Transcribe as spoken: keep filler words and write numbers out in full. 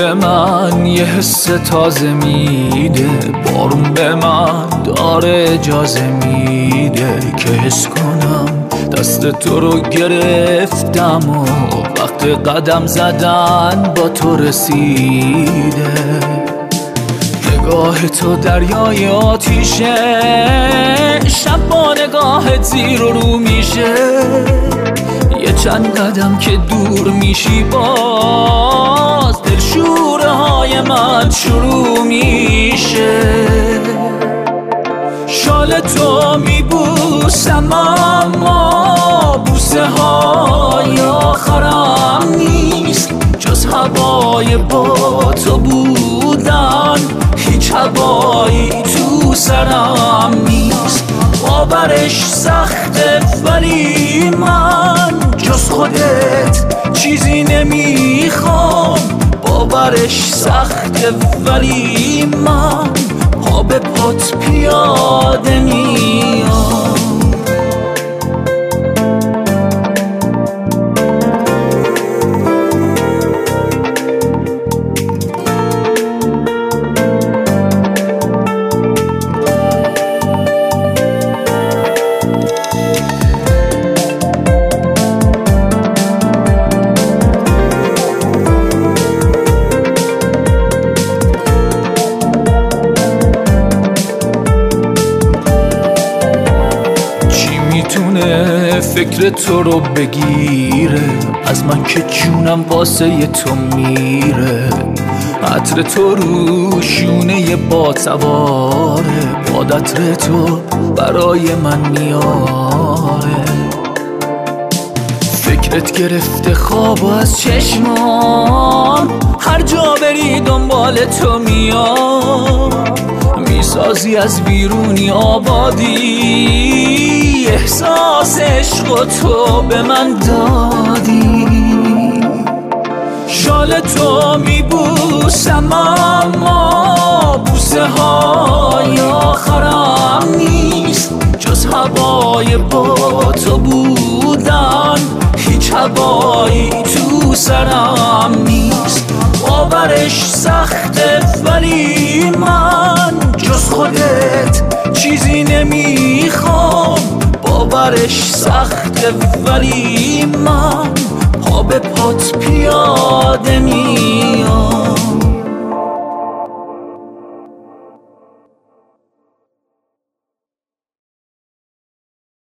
به من یه حس تازه میده، بارون به من داره اجازه میده که حس کنم دست تو رو گرفتم و وقت قدم زدن با تو رسیده. نگاه تو دریای آتیشه، شب با نگاهت زیر و رو میشه، یه چند قدم که دور میشی باز دلشوره های من شروع میشه. شال تو میبوسم اما بوسه های آخرم نیست، جز هوای با تو بودن هیچ هوایی تو سرم نیست. باورش سخته ولی من جز خودت چیزی نمیخوام. باورش سخته ولی من پا به پات پیاده میام. فکر تو رو بگیره از من که جونم واسه تو میره. عطر تو رو شونه با سواره، باد عطر تو برای من میاره. فکرت گرفته خواب از چشمام، هر جا بری دنبال تو میام. میسازی از بیرونی آبادی، احساس عشق تو به من دادی. شال تو میبوسم اما بوسه های آخرم نیست، جز هوای با تو بودن هیچ هوایی تو سرم نیست. باورش سخته ولی من جز خودت چیزی نمیخوام. باورش سخته ولی من پا به پات پیاده می